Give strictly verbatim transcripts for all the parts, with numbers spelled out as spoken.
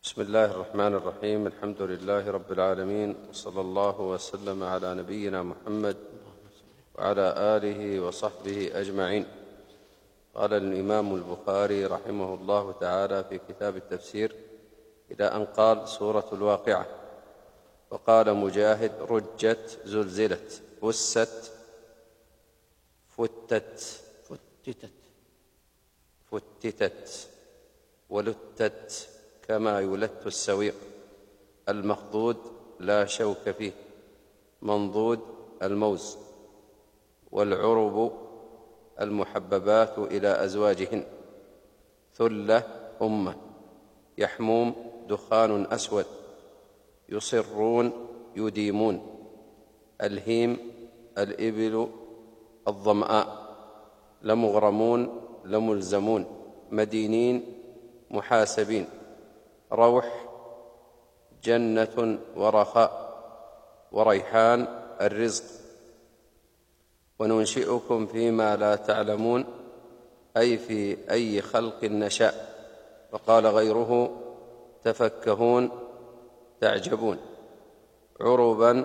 بسم الله الرحمن الرحيم. الحمد لله رب العالمين، وصلى الله وسلم على نبينا محمد وعلى آله وصحبه أجمعين. قال الإمام البخاري رحمه الله تعالى في كتاب التفسير إلى أن قال سورة الواقعة. وقال مجاهد: رجت، زلزلت، بست، فتت فتتت فتتت ولتت كما يلت السويق. المخضود لا شوك فيه، منضود الموز. والعرب المحببات إلى أزواجهن. ثلة أمة. يحموم دخان أسود. يصرون يديمون. الهيم الإبل الظمآء. لمغرمون لملزمون. مدينين محاسبين. روح جنة ورخاء. وريحان الرزق. وننشئكم فيما لا تعلمون، أي في أي خلق نشاء. وقال غيره: تفكهون تعجبون. عربا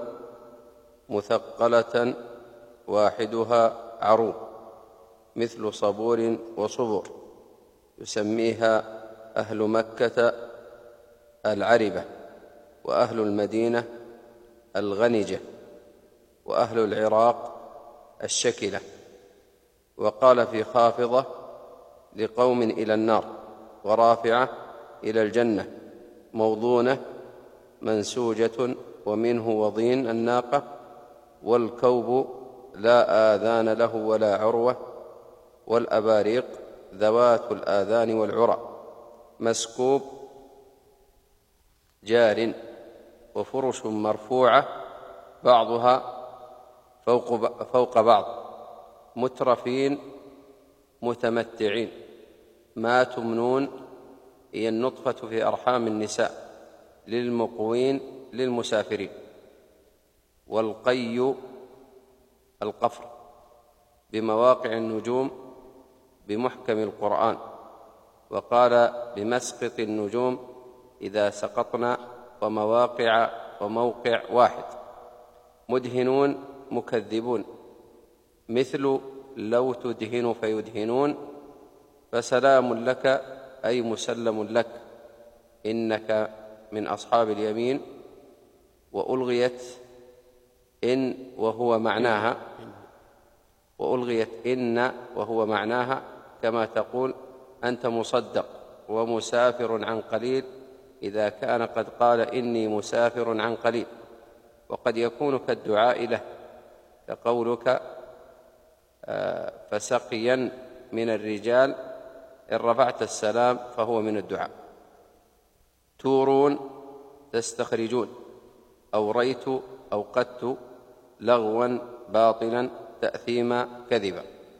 مثقلة واحدها عروب، مثل صبور وصبر. يسميها أهل مكة العربة، وأهل المدينة الغنجة، وأهل العراق الشكلة. وقال في خافضة: لقوم إلى النار. ورافعة إلى الجنة. موضونة منسوجة، ومنه وضين الناقة. والكوب لا آذان له ولا عروة. والأباريق ذوات الآذان والعرى. مسكوب جار. وفرش مرفوعة بعضها فوق, فوق بعض. مترفين متمتعين. ما تمنون هي النطفة في أرحام النساء. للمقوين للمسافرين. والقي القفر. بمواقع النجوم بمحكم القرآن. وقال: بمسقط النجوم إذا سقطنا. ومواقع وموقع واحد. مدهنون مكذبون. مثل لو تدهن فيدهنون. فسلام لك، أي مسلم لك، إنك من أصحاب اليمين. وألغيت إن وهو معناها وألغيت إن وهو معناها كما تقول: أنت مصدق ومسافر عن قليل، إذا كان قد قال: إني مسافر عن قليل. وقد يكون كالدعاء له، كقولك: فسقيا من الرجال. إن رفعت السلام فهو من الدعاء. تورون تستخرجون. أوريت أوقدت. لغوا باطلا تأثيما كذبا.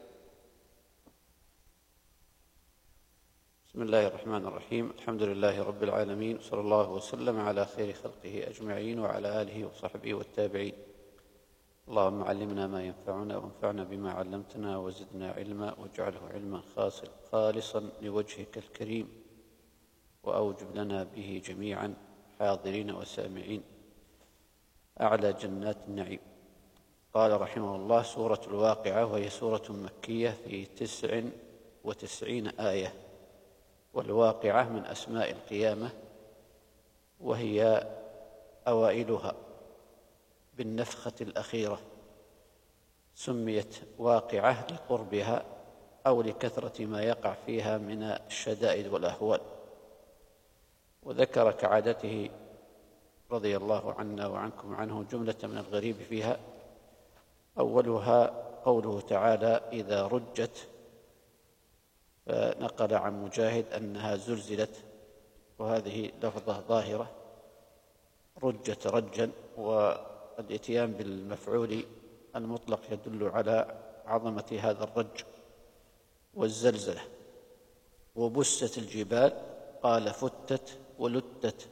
بسم الله الرحمن الرحيم. الحمد لله رب العالمين، صلى الله وسلم على خير خلقه أجمعين وعلى آله وصحبه والتابعين. اللهم علمنا ما ينفعنا، وانفعنا بما علمتنا، وزدنا علما، واجعله علما خالصا لوجهك الكريم، وأوجب لنا به جميعا حاضرين وسامعين أعلى جنات النعيم. قال رحمه الله: سورة الواقعة، وهي سورة مكية في تسع وتسعين آية. والواقعة من أسماء القيامة، وهي أوائلها بالنفخة الأخيرة. سميت واقعة لقربها أو لكثرة ما يقع فيها من الشدائد والأهوال. وذكر كعادته رضي الله عنا وعنكم عنه جملة من الغريب فيها. أولها قوله تعالى: إذا رجت. فنقل عن مجاهد أنها زلزلت، وهذه لفظة ظاهرة. رجت رجا، والاتيان بالمفعول المطلق يدل على عظمة هذا الرج والزلزلة. وبست الجبال، قال: فتت ولتت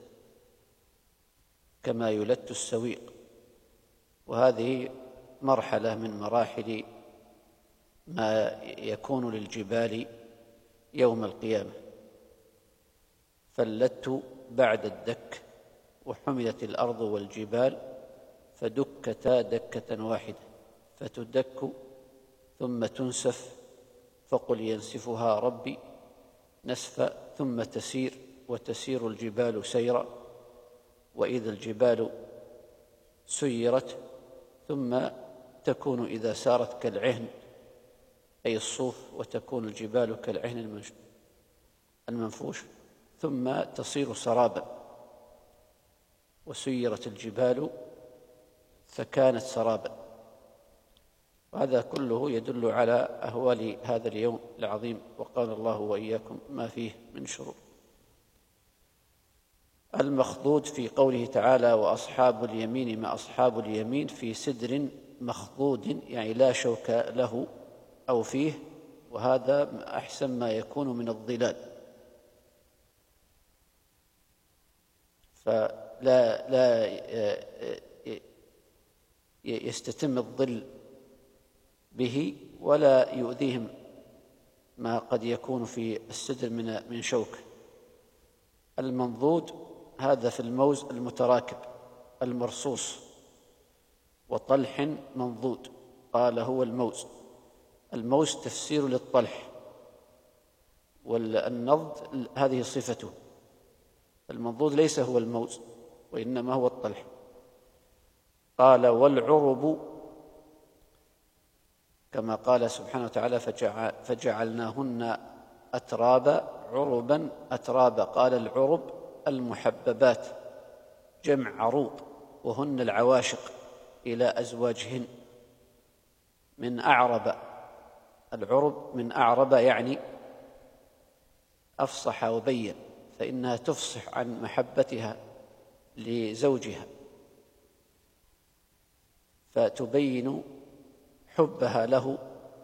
كما يلت السويق. وهذه مرحلة من مراحل ما يكون للجبال يوم القيامة. فاللت بعد الدك، وحملت الأرض والجبال فدكتا دكة واحدة فتدك ثم تنسف، فقل ينسفها ربي نسفا، ثم تسير وتسير الجبال سيرا، وإذا الجبال سيرت ثم تكون إذا سارت كالعهن أي الصوف، وتكون الجبال كالعهن المنفوش، ثم تصير سرابا، وسيرت الجبال فكانت سرابا. وهذا كله يدل على أهوال هذا اليوم العظيم، وقال الله وإياكم ما فيه من شرور. المخضود في قوله تعالى وأصحاب اليمين ما أصحاب اليمين في سدر مخضود، يعني لا شوك له أو فيه، وهذا أحسن ما يكون من الظلال، فلا لا يستتم الظل به ولا يؤذيهم ما قد يكون في السدر من من شوك. المنضود هذا في الموز المتراكب المرصوص، وطلح منضود قال هو الموز. الموز تفسير للطلح، والنضد هذه صفته. المنضود ليس هو الموز وإنما هو الطلح. قال والعرب كما قال سبحانه وتعالى فجعلناهن أترابا عربا أترابا. قال العرب المحببات جمع عروب، وهن العواشق إلى أزواجهن. من أعرب، العرب من أعرب يعني أفصح وبين، فإنها تفصح عن محبتها لزوجها، فتبين حبها له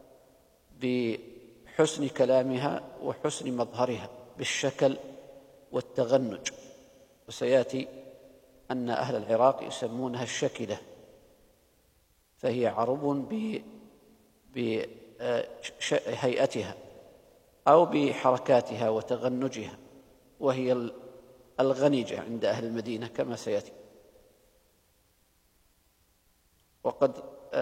بحسن كلامها وحسن مظهرها بالشكل والتغنج. وسيأتي أن أهل العراق يسمونها الشكلة، فهي عرب بهيئتها أو بحركاتها وتغنجها، وهي الغنيجة عند أهل المدينة كما سيأتي. وقد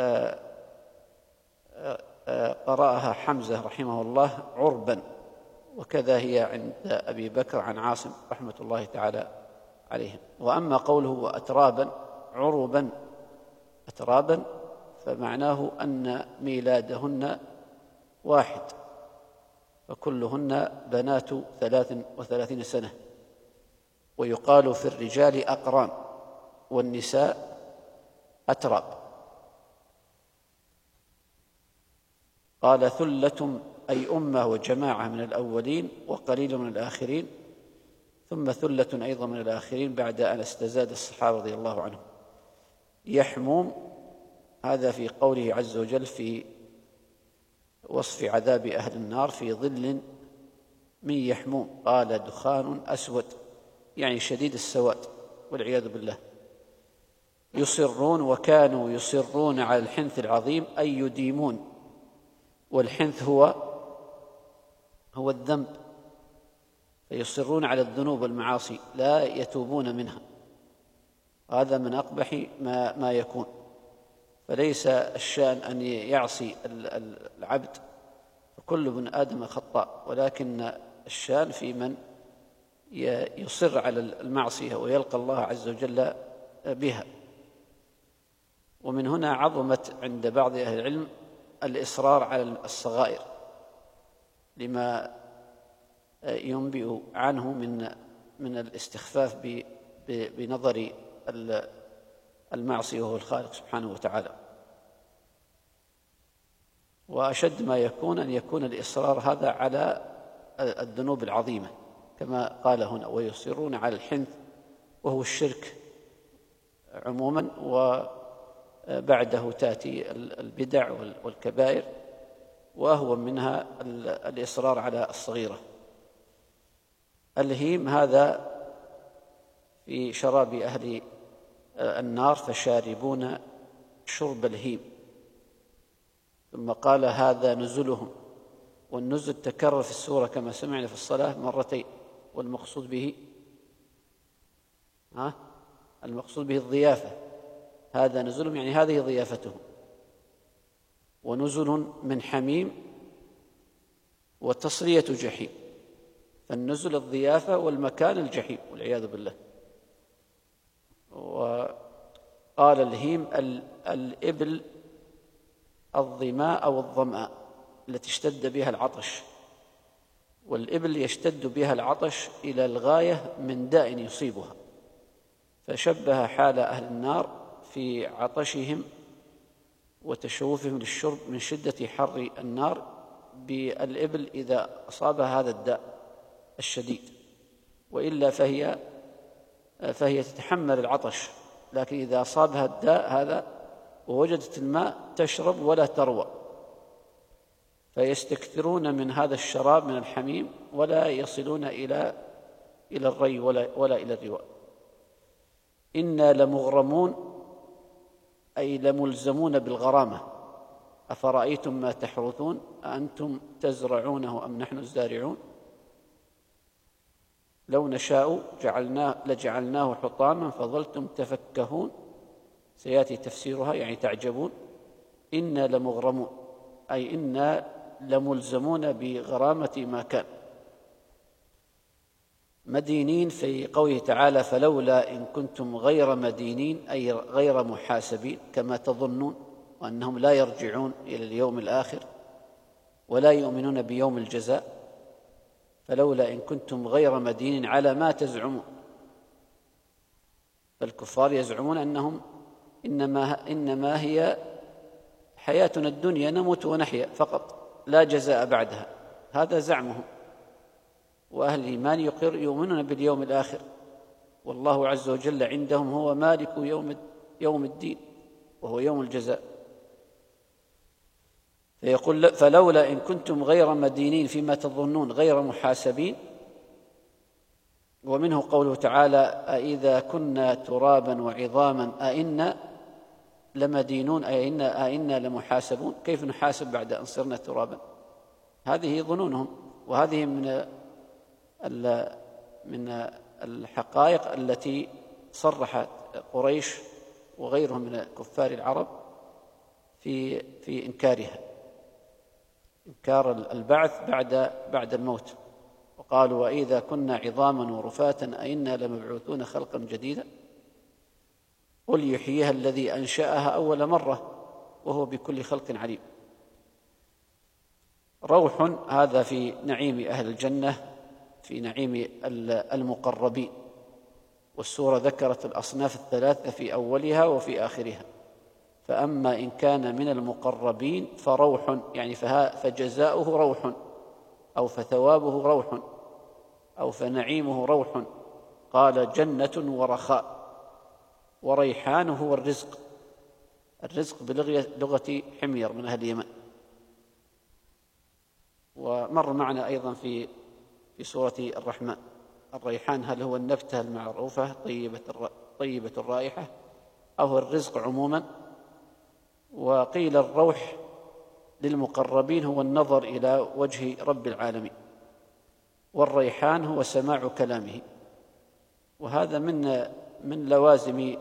قرأها حمزة رحمه الله عربا، وكذا هي عند أبي بكر عن عاصم رحمة الله تعالى عليهم. وأما قوله وأترابا عربا أترابا فمعناه أن ميلادهن واحد، فكلهن بنات ثلاث وثلاثين سنة. ويقال في الرجال أقران والنساء أتراب. قال ثلة أي أمة وجماعة من الأولين وقليل من الآخرين، ثم ثلة أيضا من الآخرين بعد أن استزاد الصحابة رضي الله عنهم. يحموم هذا في قوله عز وجل في وصف عذاب أهل النار في ظل من يحموم، قال دخان أسود يعني شديد السواد والعياذ بالله. يصرون وكانوا يصرون على الحنث العظيم أي يديمون، والحنث هو هو الذنب، فيصرون على الذنوب والمعاصي لا يتوبون منها. هذا من أقبح ما, ما يكون. فليس الشأن أن يعصي العبد، فكل ابن آدم خطاء، ولكن الشأن في من يصر على المعصية ويلقى الله عز وجل بها. ومن هنا عظمت عند بعض أهل العلم الإصرار على الصغائر لما ينبئ عنه من من الاستخفاف بنظر المعصية وهو الخالق سبحانه وتعالى. وأشد ما يكون أن يكون الإصرار هذا على الذنوب العظيمة كما قال هنا ويصرون على الحنث وهو الشرك عموما، وبعده تأتي البدع والكبائر، وهو منها الإصرار على الصغيرة. الهيم هذا في شراب أهل النار فشاربون شرب الهيم. ثم قال هذا نزلهم، والنزل تكرر في السورة كما سمعنا في الصلاة مرتين، والمقصود به ها المقصود به الضيافة، هذا نزلهم يعني هذه ضيافتهم. ونزل من حميم وتصلية جحيم، فالنزل الضيافة والمكان الجحيم والعياذ بالله. وقال الهيم الإبل الظماء أو الظمآ التي اشتد بها العطش، والإبل يشتد بها العطش إلى الغاية من داء يصيبها، فشبه حال أهل النار في عطشهم وتشوفهم للشرب من شدة حر النار بالإبل إذا أصابها هذا الداء الشديد، وإلا فهي فهي تتحمل العطش، لكن إذا أصابها الداء هذا ووجدت الماء تشرب ولا تروى، فيستكثرون من هذا الشراب من الحميم ولا يصلون إلى إلى الري ولا, ولا إلى الرواء. إنا لمغرمون أي لملزمون بالغرامة. أفرأيتم ما تحرثون أأنتم تزرعونه أم نحن الزارعون لو نشاء جعلناه لجعلناه حطاما فظلتم تفكهون. سيأتي تفسيرها يعني تعجبون. إنا لمغرمون أي إنا لملزمون بغرامة ما كان. مدينين في قوله تعالى فلولا إن كنتم غير مدينين أي غير محاسبين كما تظنون، وأنهم لا يرجعون إلى اليوم الآخر ولا يؤمنون بيوم الجزاء. فلولا إن كنتم غير مدينين على ما تزعمون، فالكفار يزعمون أنهم إنما, إنما هي حياتنا الدنيا نموت ونحيا فقط لا جزاء بعدها، هذا زعمهم. وأهل الإيمان يقر يؤمنون باليوم الآخر، والله عز وجل عندهم هو مالك يوم يوم الدين وهو يوم الجزاء. فيقول فلولا إن كنتم غير مدينين فيما تظنون غير محاسبين. ومنه قوله تعالى أإذا كنا ترابا وعظاما أئنا لمدينون أئنا أئنا لمحاسبون. كيف نحاسب بعد أن صرنا ترابا؟ هذه ظنونهم، وهذه من من الحقائق التي صرحت قريش وغيرهم من كفار العرب في في إنكارها، إنكار البعث بعد بعد الموت. وقالوا وإذا كنا عظاما ورفاتا أئنا لمبعوثون خلقا جديدا قل يحييها الذي أنشأها أول مرة وهو بكل خلق عليم. روح هذا في نعيم أهل الجنة، في نعيم المقربين. والسورة ذكرت الأصناف الثلاثة في أولها وفي آخرها. فأما إن كان من المقربين فروح يعني فجزاؤه روح أو فثوابه روح أو فنعيمه روح. قال جنة ورخاء، وريحان هو الرزق، الرزق بلغة حمير من أهل اليمن. ومر معنا أيضا في في سورة الرحمن الريحان هل هو النبتة المعروفة طيبة طيبة الرائحة أو هو الرزق عموما. وقيل الروح للمقربين هو النظر إلى وجه رب العالمين، والريحان هو سماع كلامه. وهذا من من لوازم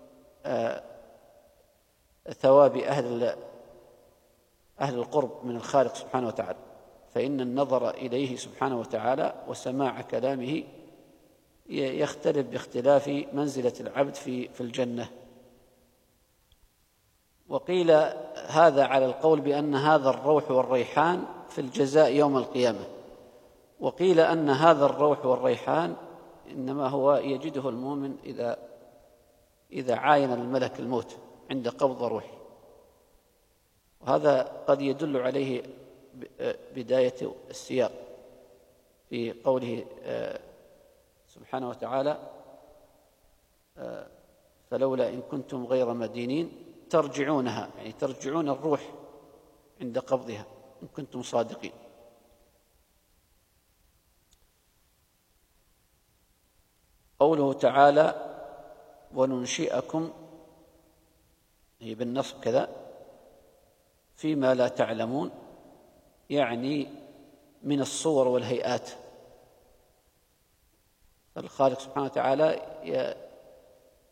ثواب أهل أهل القرب من الخالق سبحانه وتعالى، فإن النظر إليه سبحانه وتعالى وسماع كلامه يختلف باختلاف منزلة العبد في في الجنة. وقيل هذا على القول بأن هذا الروح والريحان في الجزاء يوم القيامة، وقيل أن هذا الروح والريحان إنما هو يجده المؤمن إذا إذا عاين الملك الموت عند قبض روحه. وهذا قد يدل عليه بداية السياق في قوله سبحانه وتعالى فلولا إن كنتم غير مدينين ترجعونها، يعني ترجعون الروح عند قبضها إن كنتم صادقين. قوله تعالى وننشئكم هي بالنصب كذا فيما لا تعلمون، يعني من الصور والهيئات. فالخالق سبحانه وتعالى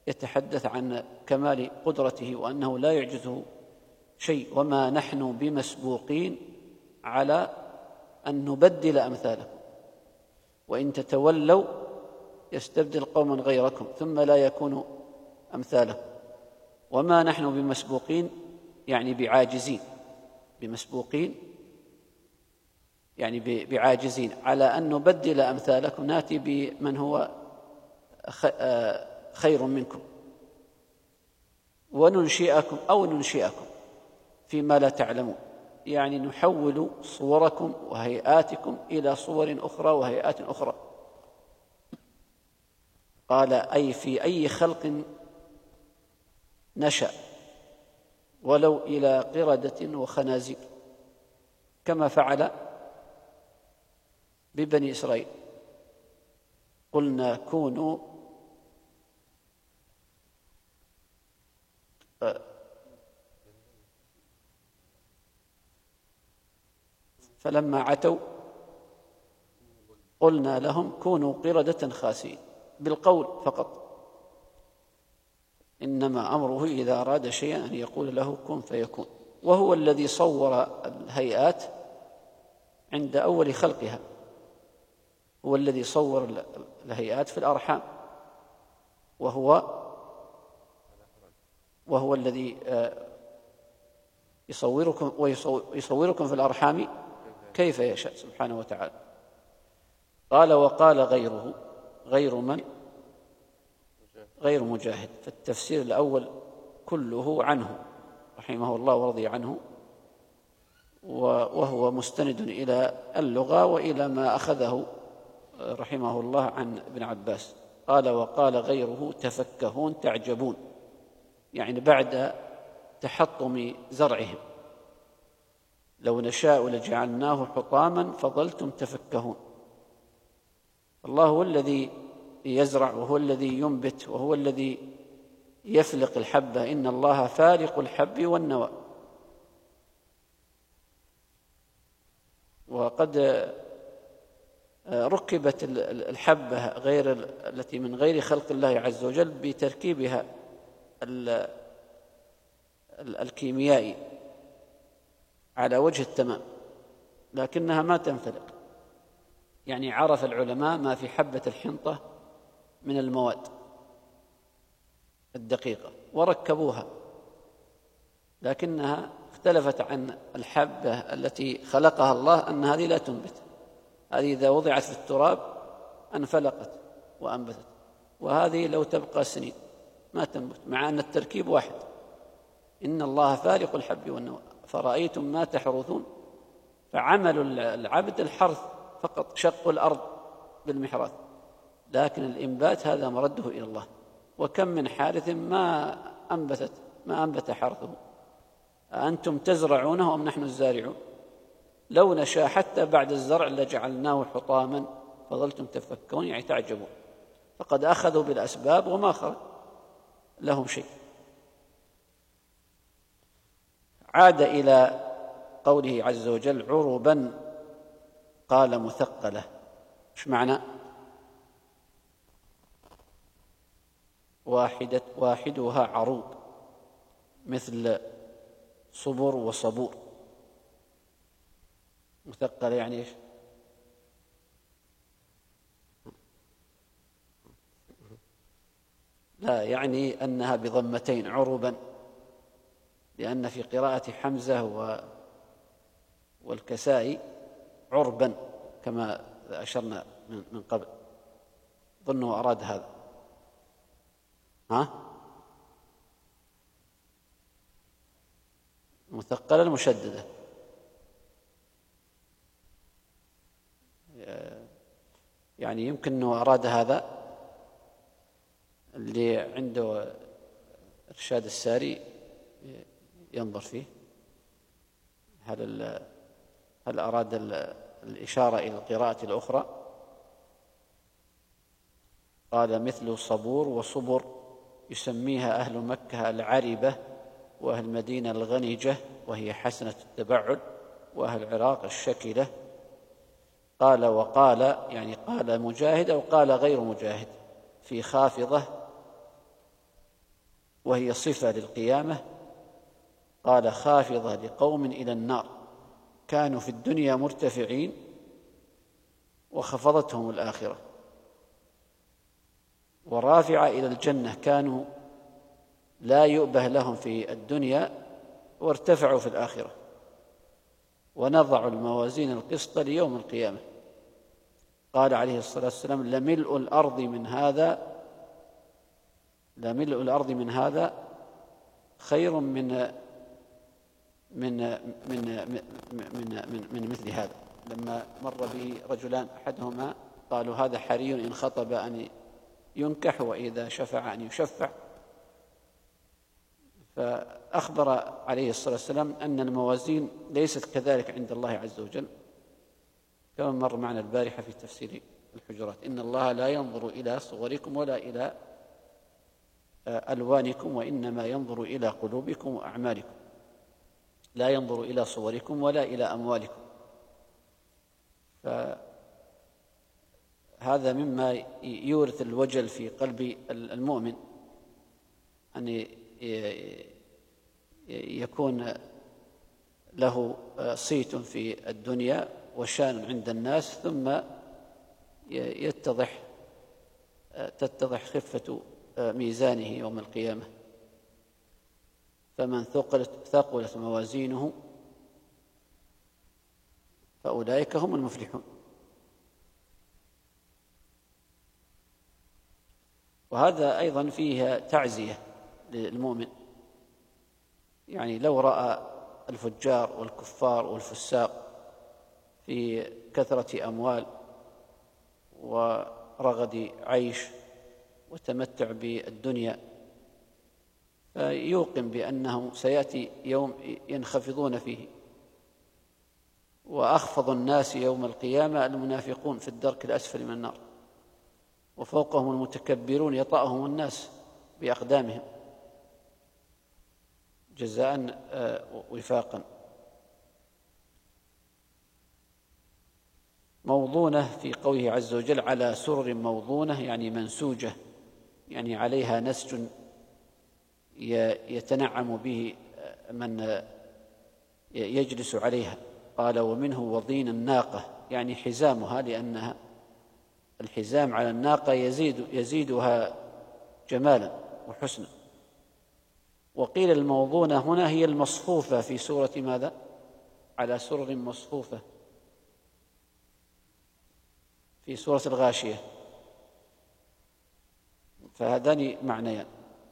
يتحدث عن كمال قدرته وأنه لا يعجزه شيء، وما نحن بمسبوقين على أن نبدل أمثالكم وإن تتولوا يستبدل قوما غيركم ثم لا يكونوا أمثالكم. وما نحن بمسبوقين يعني بعاجزين، بمسبوقين يعني بعاجزين على أن نبدل أمثالكم، نأتي بمن هو خير منكم وننشئكم أو ننشئكم فيما لا تعلمون، يعني نحول صوركم وهيئاتكم إلى صور أخرى وهيئات أخرى. قال أي في أي خلق نشأ ولو إلى قردة وخنازير، كما فعل ببني إسرائيل. قلنا كونوا فلما عتوا قلنا لهم كونوا قردة خاسئين، بالقول فقط. إنما أمره إذا أراد شيئا أن يقول له كن فيكون، وهو الذي صور الهيئات عند أول خلقها، هو الذي صور الهيئات في الأرحام، وهو وهو الذي يصوركم ويصوركم في الأرحام كيف يشاء سبحانه وتعالى. قال وقال غيره، غير من؟ غير مجاهد. فالتفسير الأول كله عنه رحمه الله ورضي عنه، وهو مستند إلى اللغة وإلى ما أخذه رحمه الله عن ابن عباس. قال وقال غيره تفكهون تعجبون، يعني بعد تحطم زرعهم، لو نشاء لجعلناه حطاما فظلتم تفكهون. الله هو الذي يزرع وهو الذي ينبت وهو الذي يفلق الحبة، إن الله فالق الحب والنوى. وقد ركبت الحبة غير التي من غير خلق الله عز وجل بتركيبها الكيميائي على وجه التمام، لكنها ما تنفلق. يعني عرف العلماء ما في حبة الحنطة من المواد الدقيقة وركبوها، لكنها اختلفت عن الحبة التي خلقها الله، أن هذه لا تنبت، هذه إذا وضعت في التراب انفلقت وأنبتت، وهذه لو تبقى سنين ما تنبت، مع أن التركيب واحد. إن الله فالق الحب والنوى فرأيتم ما تحرثون. فعمل العبد الحرث فقط، شق الأرض بالمحراث، لكن الإنبات هذا مرده إلى الله. وكم من حارث ما أنبتت ما أنبت حرثه، أنتم تزرعونه أم نحن الزارعون؟ لو نشاء حتى بعد الزرع لجعلناه حطاما فظلتم تفكون، يعني تعجبون. فقد أخذوا بالأسباب وما خرج لهم شيء. عاد إلى قوله عز وجل عربا، قال مثقلة. ايش معنى؟ واحدة واحدها عروب، مثل صبر وصبور. مثقلة يعني ايش؟ لا، يعني أنها بضمتين عربا، لأن في قراءة حمزة والكسائي عربا كما أشرنا من قبل. ظنوا أراد هذا. ها؟ مثقلة المشددة، يعني يمكن أنه أراد هذا. اللي عنده إرشاد الساري ينظر فيه، هل هل أراد الإشارة إلى القراءة الأخرى. قال مثل صبور وصبر، يسميها أهل مكة العربة، وأهل المدينة الغنجة وهي حسنة التبعل، وأهل العراق الشكلة. قال وقال يعني قال مجاهد أو قال غير مجاهد في خافضة وهي صفة للقيامة، قال: خافضة لقوم إلى النار كانوا في الدنيا مرتفعين وخفضتهم الآخرة، ورافعة إلى الجنة كانوا لا يؤبه لهم في الدنيا وارتفعوا في الآخرة. ونضع الموازين القسط ليوم القيامة، قال عليه الصلاة والسلام: لملء الأرض من هذا لملء الأرض من هذا خير من من من من من, من مثل هذا. لما مر به رجلان أحدهما قالوا: هذا حري إن خطب أن ينكح وإذا شفع أن يشفع، فأخبر عليه الصلاة والسلام أن الموازين ليست كذلك عند الله عز وجل، كما مر معنا البارحة في تفسير الحجرات: إن الله لا ينظر إلى صوركم ولا إلى ألوانكم وإنما ينظر إلى قلوبكم وأعمالكم، لا ينظر إلى صوركم ولا إلى أموالكم. فهذا مما يورث الوجل في قلب المؤمن، أن يكون له صيت في الدنيا وشان عند الناس، ثم يتضح تتضح خفة ميزانه يوم القيامة. فمن ثقلت ثقلت موازينه فأولئك هم المفلحون. وهذا أيضا فيه تعزية للمؤمن، يعني لو رأى الفجار والكفار والفساق في كثرة أموال ورغد عيش وتمتع بالدنيا، فيوقن بأنه سيأتي يوم ينخفضون فيه، وأخفض الناس يوم القيامة المنافقون في الدرك الأسفل من النار، وفوقهم المتكبرون يطأهم الناس بأقدامهم جزاء وفاقا. موضونة في قوله عز وجل: على سرر موضونة، يعني منسوجة، يعني عليها نسج يتنعم به من يجلس عليها. قال: ومنه وضين الناقة، يعني حزامها، لأنها الحزام على الناقة يزيد يزيدها جمالا وحسنا. وقيل الموضونة هنا هي المصفوفة في سورة ماذا؟ على سرر مصفوفة في سورة الغاشية. فهذان معنيان.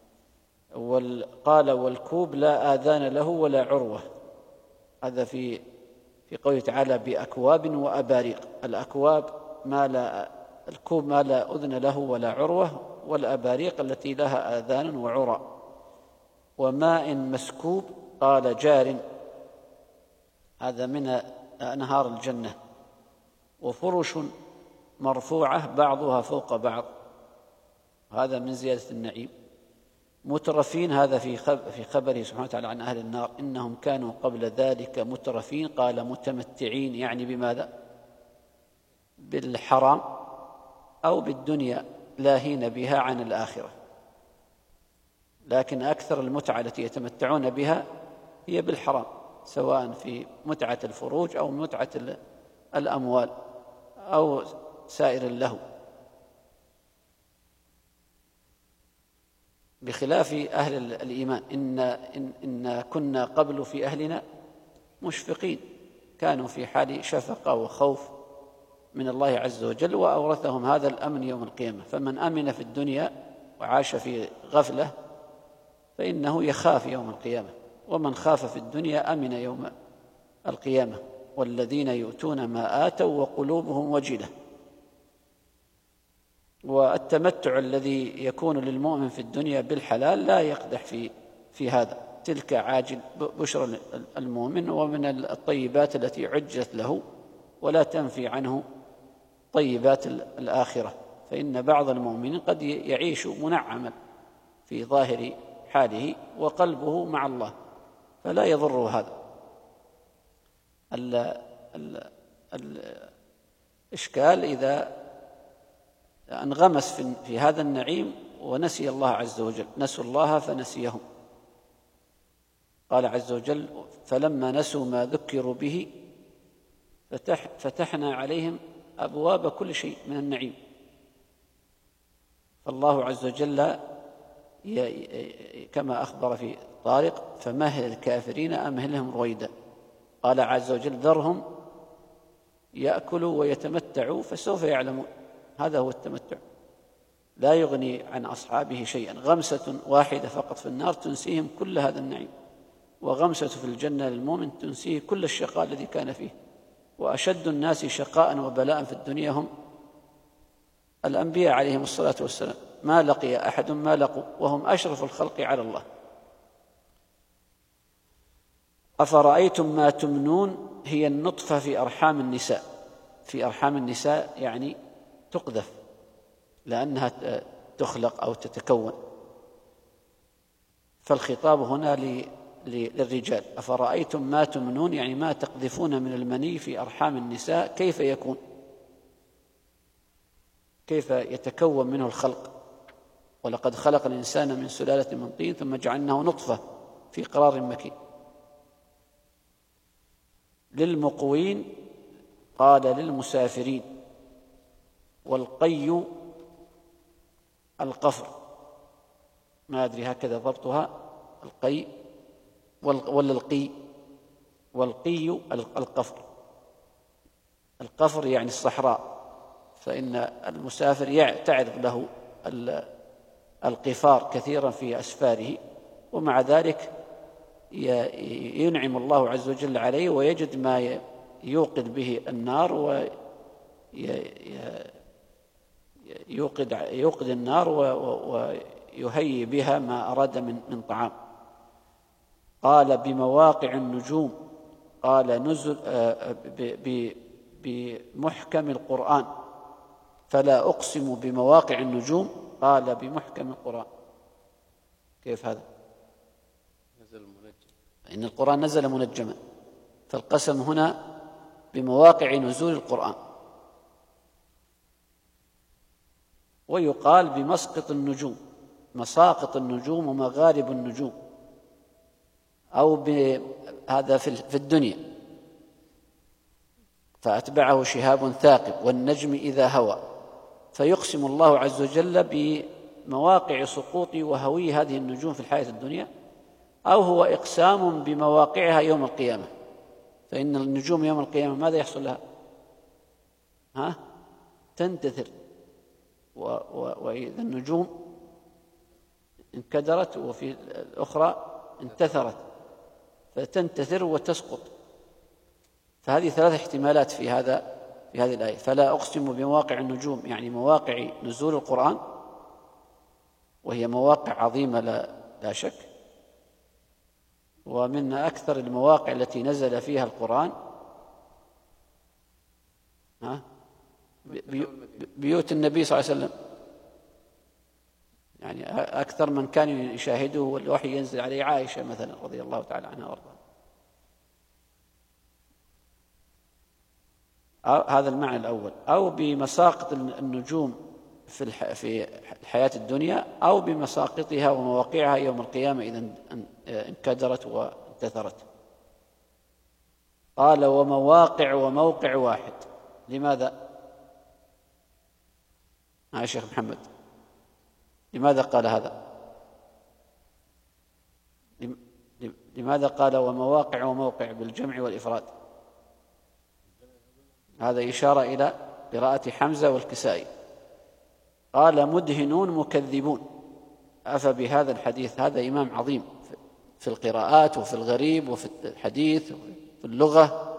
قال: والكوب لا آذان له ولا عروة، هذا في في قوله تعالى: بأكواب وأباريق. الأكواب ما لا الكوب ما لا أذن له ولا عروة، والأباريق التي لها آذان وعرى. وماء مسكوب، قال: جار، هذا من أنهار الجنة. وفرش مرفوعة بعضها فوق بعض، هذا من زيادة النعيم. مترفين، هذا في في خبره سبحانه وتعالى عن أهل النار: إنهم كانوا قبل ذلك مترفين. قال: متمتعين، يعني بماذا؟ بالحرام أو بالدنيا، لاهين بها عن الآخرة. لكن أكثر المتعة التي يتمتعون بها هي بالحرام، سواء في متعة الفروج أو متعة الأموال أو سائر اللهو، بخلاف أهل الإيمان: إن, إن, إن كنا قبل في أهلنا مشفقين، كانوا في حال شفقة وخوف من الله عز وجل، وأورثهم هذا الأمن يوم القيامة. فمن أمن في الدنيا وعاش في غفلة فإنه يخاف يوم القيامة، ومن خاف في الدنيا أمن يوم القيامة. والذين يؤتون ما آتوا وقلوبهم وجلة. والتمتع الذي يكون للمؤمن في الدنيا بالحلال لا يقدح في في هذا، تلك عاجل بشرى المؤمن، ومن الطيبات التي عجت له، ولا تنفي عنه طيبات الآخرة. فإن بعض المؤمنين قد يعيش منعما في ظاهر حاله وقلبه مع الله، فلا يضر هذا. الإشكال إذا انغمس في هذا النعيم ونسي الله عز وجل، نسوا الله فنسيهم. قال عز وجل: فلما نسوا ما ذكروا به فتح فتحنا عليهم أبواب كل شيء من النعيم. فالله عز وجل كما أخبر في طارق: فمهل الكافرين أمهلهم رويدا. قال عز وجل: ذرهم يأكلوا ويتمتعوا فسوف يعلمون. هذا هو التمتع، لا يغني عن أصحابه شيئا. غمسة واحدة فقط في النار تنسيهم كل هذا النعيم، وغمسة في الجنة للمؤمن تنسيه كل الشقاء الذي كان فيه. وأشد الناس شقاء وبلاء في الدنيا هم الأنبياء عليهم الصلاة والسلام، ما لقي أحد ما لقوا، وهم أشرف الخلق على الله. أفرأيتم ما تمنون هي النطفة في أرحام النساء. في أرحام النساء يعني تقذف لأنها تخلق أو تتكون، فالخطاب هنا للرجال. أفرأيتم ما تمنون يعني ما تقذفون من المني في أرحام النساء كيف يكون، كيف يتكون منه الخلق. ولقد خلق الإنسان من سلالة من طين ثم جعلناه نطفة في قرار مكين. للمقوين قال للمسافرين. والقي القفر، ما أدري هكذا ضبطها، القي ولا القي؟ والقي القفر. القفر يعني الصحراء، فإن المسافر تعرض له القفار كثيرا في أسفاره، ومع ذلك ينعم الله عز وجل عليه ويجد ما يوقد به النار، ويوقد يوقد النار ويهيئ بها ما أراد من من طعام. قال بمواقع النجوم، قال نزل بمحكم القرآن، فلا أقسم بمواقع النجوم، قال بمحكم القرآن. كيف هذا؟ نزل منجم، إن القرآن نزل منجما، فالقسم هنا بمواقع نزول القرآن. ويقال بمسقط النجوم، مساقط النجوم ومغارب النجوم، أو هذا في الدنيا. فأتبعه شهاب ثاقب والنجم إذا هوى. فيقسم الله عز وجل بمواقع سقوط وهوي هذه النجوم في الحياة الدنيا، أو هو إقسام بمواقعها يوم القيامة. فإن النجوم يوم القيامة ماذا يحصل لها؟ ها؟ تنتثر، وإذا النجوم انكدرت، وفي الأخرى انتثرت، فتنتثر وتسقط. فهذه ثلاث احتمالات في هذا في هذه الآية. فلا أقسم بمواقع النجوم يعني مواقع نزول القرآن، وهي مواقع عظيمة لا, لا شك، ومن أكثر المواقع التي نزل فيها القرآن ها بيوت النبي صلى الله عليه وسلم. يعني أكثر من كان يشاهده والوحي ينزل عليه عائشة مثلا رضي الله تعالى عنها وارضاها. هذا المعنى الأول. أو بمساقط النجوم في في الحياة الدنيا، أو بمساقطها ومواقعها يوم القيامة إذا انكدرت وانتثرت. قال ومواقع وموقع واحد. لماذا؟ يا شيخ محمد، لماذا قال هذا؟ لماذا قال ومواقع وموقع بالجمع والإفراد؟ هذا إشارة إلى قراءة حمزة والكسائي. قال مدهنون مكذبون. أفبهذا الحديث، هذا إمام عظيم في القراءات وفي الغريب وفي الحديث وفي اللغة،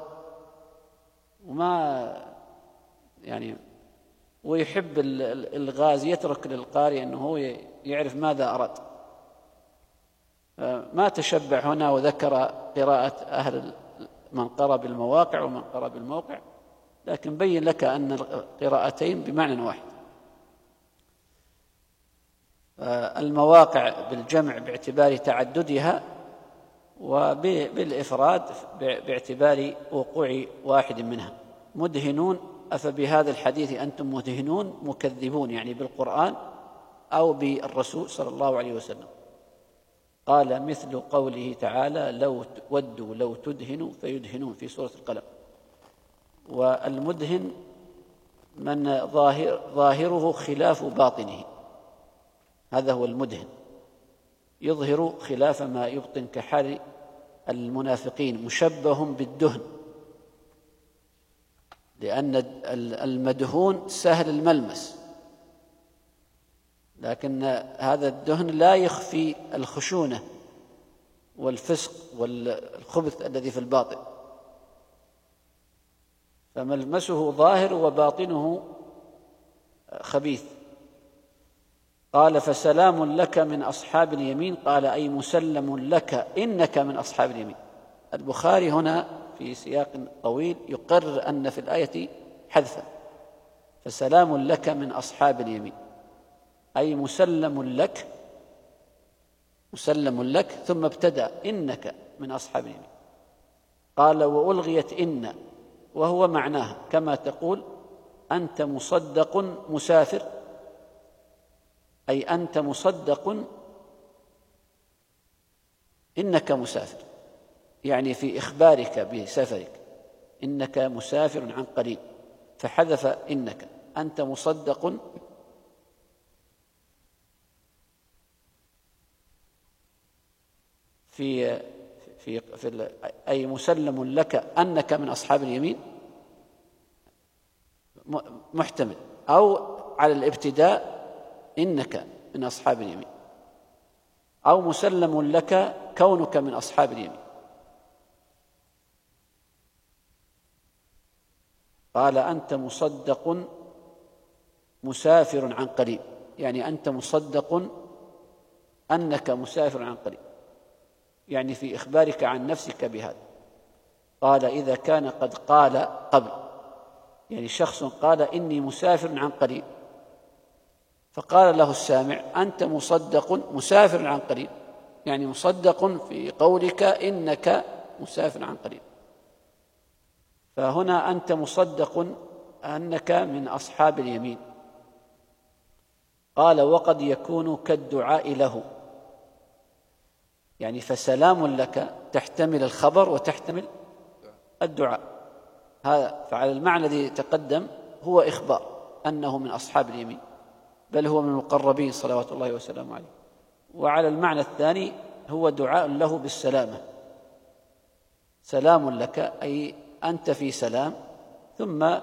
وما يعني ويحب الغاز يترك للقارئ أنه هو يعرف ماذا أراد. ما تشبع هنا وذكر قراءة أهل من قرأ بالمواقع ومن قرأ بالموقع، لكن بين لك أن القراءتين بمعنى واحد. المواقع بالجمع باعتبار تعددها، وبالإفراد باعتبار وقوع واحد منها. مدهنون أفبهذا الحديث أنتم مدهنون، مكذبون يعني بالقرآن أو بالرسول صلى الله عليه وسلم. قال مثل قوله تعالى لو ودوا لو تدهنوا فيدهنون في سورة القلم. والمدهن من ظاهر ظاهره خلاف باطنه، هذا هو المدهن، يظهر خلاف ما يبطن كحال المنافقين، مشبه بالدهن، لأن المدهون سهل الملمس، لكن هذا الدهن لا يخفي الخشونة والفسق والخبث الذي في الباطن، فملمسه ظاهر وباطنه خبيث. قال فسلام لك من أصحاب اليمين، قال أي مسلم لك إنك من أصحاب اليمين. البخاري هنا في سياق طويل يقرر أن في الآية حذفا، فسلام لك من أصحاب اليمين أي مسلم لك، مسلم لك، ثم ابتدأ إنك من أصحاب اليمين. قال وألغيت إن وهو معناها كما تقول أنت مصدق مسافر، أي أنت مصدق إنك مسافر، يعني في إخبارك بسفرك إنك مسافر عن قريب، فحذف إنك أنت مصدق في في في أي مسلم لك أنك من أصحاب اليمين محتمل، أو على الابتداء إنك من أصحاب اليمين، أو مسلم لك كونك من أصحاب اليمين. قال أنت مصدق مسافر عن قريب، يعني أنت مصدق أنك مسافر عن قريب، يعني في إخبارك عن نفسك بهذا. قال إذا كان قد قال قبل، يعني شخص قال إني مسافر عن قريب، فقال له السامع أنت مصدق مسافر عن قريب، يعني مصدق في قولك إنك مسافر عن قريب. فهنا أنت مصدق أنك من أصحاب اليمين. قال وقد يكون كالدعاء له، يعني فسلام لك تحتمل الخبر وتحتمل الدعاء، هذا فعلى المعنى الذي تقدم هو إخبار أنه من أصحاب اليمين، بل هو من المقربين صلوات الله وسلامه عليه. وعلى المعنى الثاني هو دعاء له بالسلامة، سلام لك أي أنت في سلام، ثم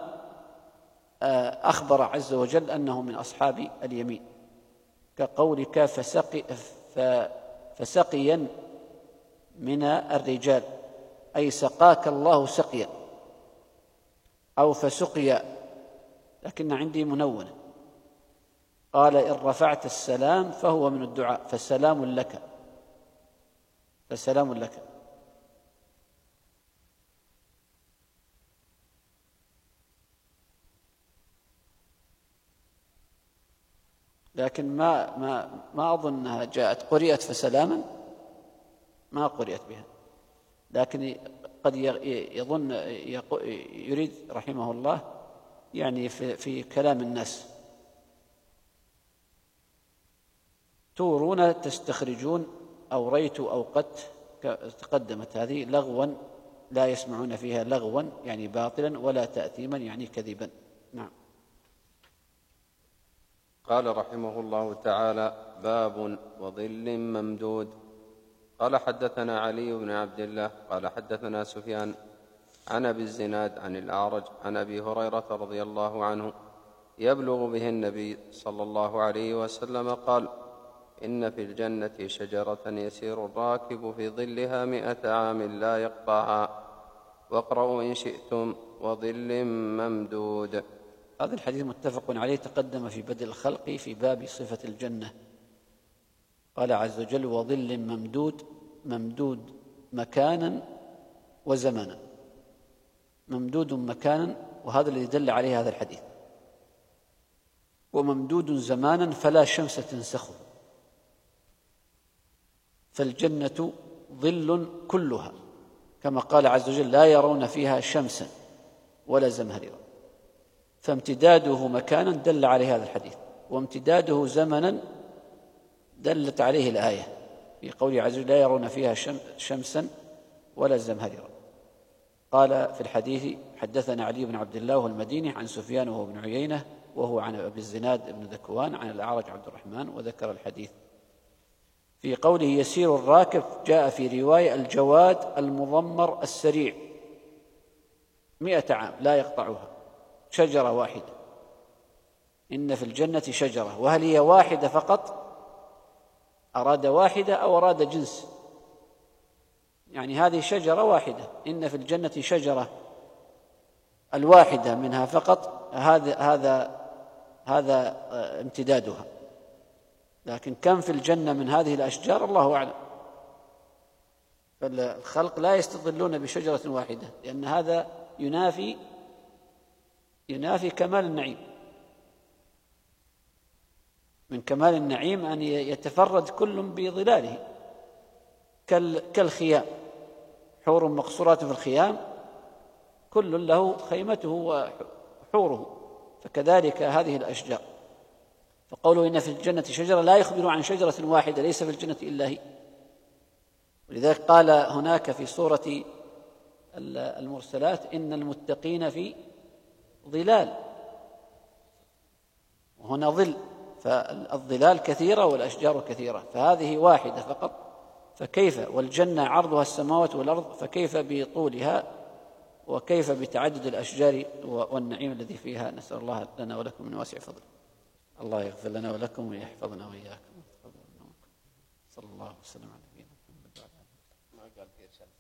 أخبر عز وجل أنه من أصحاب اليمين، كقولك فسقي فسقيا من الرجال أي سقاك الله سقيا، أو فسقيا، لكن عندي منونة. قال إن رفعت السلام فهو من الدعاء، فسلام لك، فسلام لك. لكن ما ما ما أظنها جاءت قرئت فسلاما، ما قرئت بها، لكن قد يظن يريد رحمه الله يعني في, في كلام الناس تورون تستخرجون أو ريت أو قد تقدمت هذه لغوا لا يسمعون فيها لغوا يعني باطلا، ولا تأثيما يعني كذبا. نعم. قال رحمه الله تعالى باب وظل ممدود. قال حدثنا علي بن عبد الله قال حدثنا سفيان عن أبي الزناد عن الأعرج عن أبي هريرة رضي الله عنه يبلغ به النبي صلى الله عليه وسلم قال إن في الجنة شجرة يسير الراكب في ظلها مئة عام لا يقطعها، واقرأوا إن شئتم وظل ممدود. هذا الحديث متفق عليه، تقدم في بدء الخلق في باب صفة الجنة. قال عز وجل وظل ممدود، ممدود مكانا وزمانا، ممدود مكانا، وهذا الذي دل عليه هذا الحديث، وممدود زمانا فلا شمس تنسخه، فالجنة ظل كلها كما قال عز وجل لا يرون فيها شمسا ولا زمهريرا، فامتداده مكانا دل عليه هذا الحديث، وامتداده زمنا دلت عليه الآية في قوله عز وجل: لا يرون فيها شمسا ولا زمهريرا. قال في الحديث: حدثنا علي بن عبد الله المديني عن سفيان وهو بن عيينة وهو عن أبي الزناد بن ذكوان عن الأعرج عبد الرحمن، وذكر الحديث. في قوله: يسير الراكب، جاء في رواية: الجواد المضمر السريع مئة عام لا يقطعها، شجرة واحدة. إن في الجنة شجرة، وهل هي واحدة فقط؟ أراد واحدة أو أراد جنس؟ يعني هذه شجرة واحدة. إن في الجنة شجرة، الواحدة منها فقط، هذا هذا هذا امتدادها. لكن كم في الجنة من هذه الأشجار الله أعلم. فالخلق لا يستظلون بشجرة واحدة، لأن هذا ينافي ينافي كمال النعيم. من كمال النعيم أن يتفرد كل بظلاله كالخيام، حور مقصورات في الخيام، كل له خيمته وحوره، فكذلك هذه الأشجار. فقوله إن في الجنة شجرة لا يخبر عن شجرة واحدة ليس في الجنة إلا هي. ولذلك قال هناك في سورة المرسلات: إن المتقين في ظلال، وهنا ظل، فالظلال كثيرة والأشجار كثيرة، فهذه واحدة فقط. فكيف والجنة عرضها السماوات والأرض، فكيف بطولها وكيف بتعدد الأشجار والنعيم الذي فيها؟ نسأل الله لنا ولكم من واسع فضله. الله يغفر لنا ولكم ويحفظنا وإياكم. صلى الله وسلم على نبينا محمد وعلى آله وصحبه.